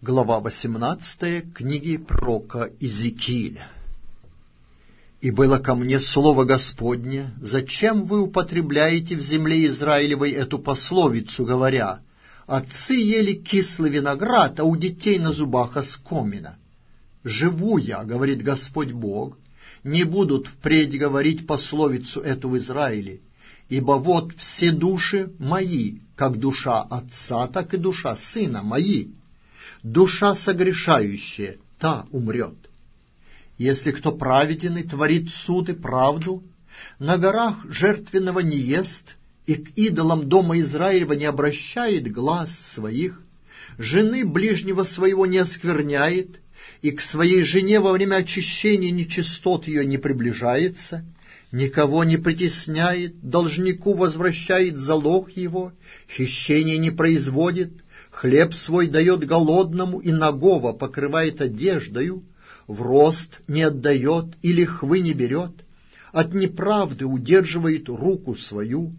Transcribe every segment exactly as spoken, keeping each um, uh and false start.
Глава восемнадцатая книги пророка Иезекииля. «И было ко мне слово Господне: зачем вы употребляете в земле Израилевой эту пословицу, говоря: отцы ели кислый виноград, а у детей на зубах оскомина? Живу я, говорит Господь Бог, не будут впредь говорить пословицу эту в Израиле, ибо вот все души мои, как душа отца, так и душа сына мои. Душа согрешающая, та умрет. Если кто праведен и творит суд и правду, на горах жертвенного не ест, и к идолам дома Израилева не обращает глаз своих, жены ближнего своего не оскверняет, и к своей жене во время очищения нечистот ее не приближается, никого не притесняет, должнику возвращает залог его, хищение не производит, хлеб свой дает голодному и нагого покрывает одеждою, в рост не отдает и лихвы не берет, от неправды удерживает руку свою,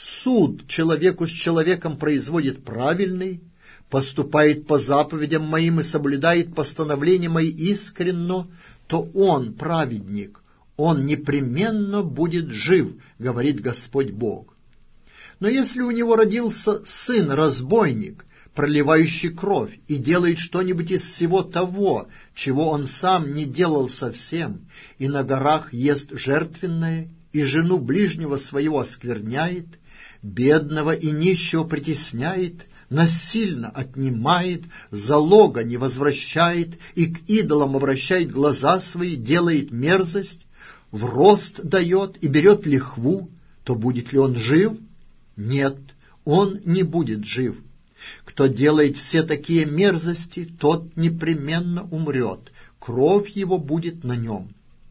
суд человеку с человеком производит правильный, поступает по заповедям моим и соблюдает постановления мои искренно, то он праведник, он непременно будет жив, говорит Господь Бог. Но если у него родился сын-разбойник, проливающий кровь, и делает что-нибудь из всего того, чего он сам не делал совсем, и на горах ест жертвенное, и жену ближнего своего оскверняет, бедного и нищего притесняет, насильно отнимает, залога не возвращает, и к идолам обращает глаза свои, делает мерзость, в рост дает и берет лихву, то будет ли он жив? Нет, он не будет жив. Кто делает все такие мерзости, тот непременно умрет, кровь его будет на нем.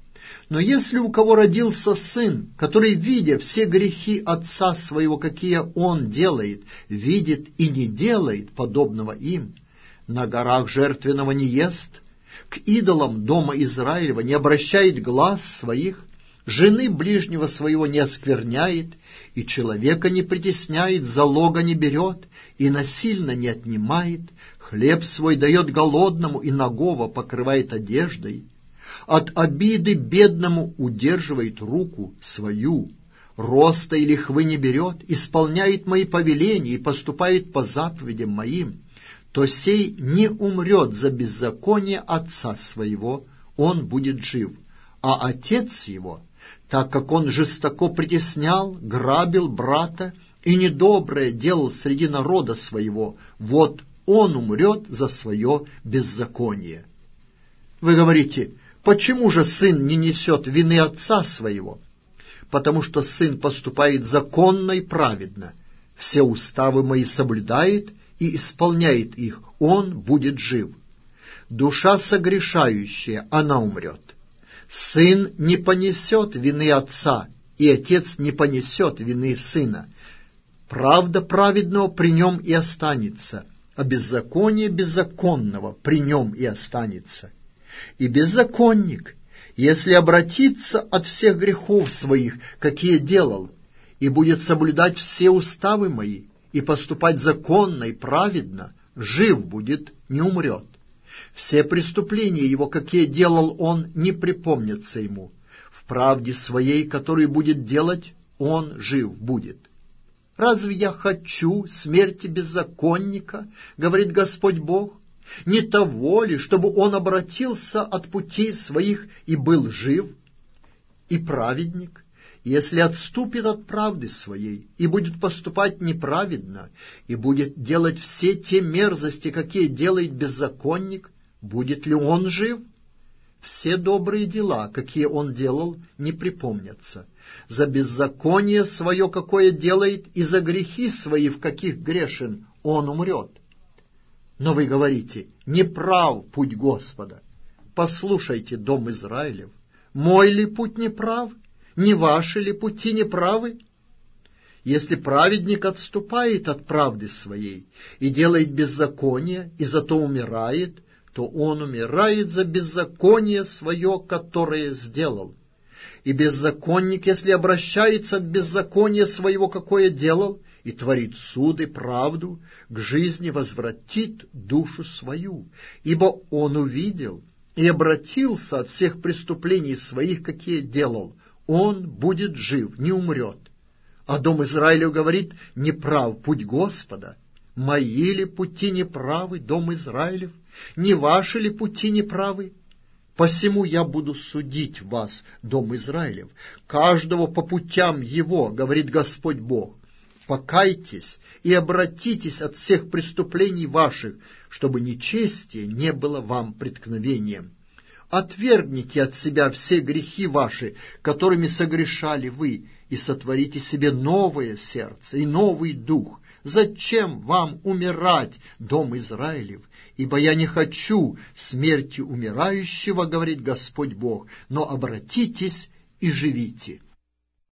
Но если у кого родился сын, который, видя все грехи отца своего, какие он делает, видит и не делает подобного им, на горах жертвенного не ест, к идолам дома Израилева не обращает глаз своих, жены ближнего своего не оскверняет, и человека не притесняет, залога не берет, и насильно не отнимает, хлеб свой дает голодному, и нагого покрывает одеждой, от обиды бедному удерживает руку свою, роста и лихвы не берет, исполняет мои повеления и поступает по заповедям моим, то сей не умрет за беззаконие отца своего, он будет жив, а отец его, так как он жестоко притеснял, грабил брата и недоброе делал среди народа своего, вот он умрет за свое беззаконие. Вы говорите: почему же сын не несет вины отца своего? Потому что сын поступает законно и праведно, все уставы мои соблюдает и исполняет их, он будет жив. Душа согрешающая, она умрет. Сын не понесет вины отца, и отец не понесет вины сына. Правда праведного при нем и останется, а беззаконие беззаконного при нем и останется. И беззаконник, если обратится от всех грехов своих, какие делал, и будет соблюдать все уставы мои, и поступать законно и праведно, жив будет, не умрет. Все преступления его, какие делал он, не припомнятся ему. В правде своей, которую будет делать, он жив будет. Разве я хочу смерти беззаконника, говорит Господь Бог? Не того ли, чтобы он обратился от путей своих и был жив? И праведник, если отступит от правды своей и будет поступать неправедно, и будет делать все те мерзости, какие делает беззаконник, будет ли он жив? Все добрые дела, какие он делал, не припомнятся. За беззаконие свое, какое делает, и за грехи свои, в каких грешен, он умрет. Но вы говорите: неправ путь Господа. Послушайте, дом Израилев, мой ли путь неправ? Не ваши ли пути неправы? Если праведник отступает от правды своей и делает беззаконие, и зато умирает, то он умирает за беззаконие свое, которое сделал. И беззаконник, если обращается от беззакония своего, какое делал, и творит суд и правду, к жизни возвратит душу свою, ибо он увидел и обратился от всех преступлений своих, какие делал. Он будет жив, не умрет. А дом Израилев говорит: неправ путь Господа. Мои ли пути неправы, дом Израилев? Не ваши ли пути неправы? Посему я буду судить вас, дом Израилев, каждого по путям его, говорит Господь Бог. Покайтесь и обратитесь от всех преступлений ваших, чтобы нечестие не было вам преткновением. Отвергните от себя все грехи ваши, которыми согрешали вы, и сотворите себе новое сердце и новый дух. Зачем вам умирать, дом Израилев? Ибо я не хочу смерти умирающего, говорит Господь Бог, но обратитесь и живите.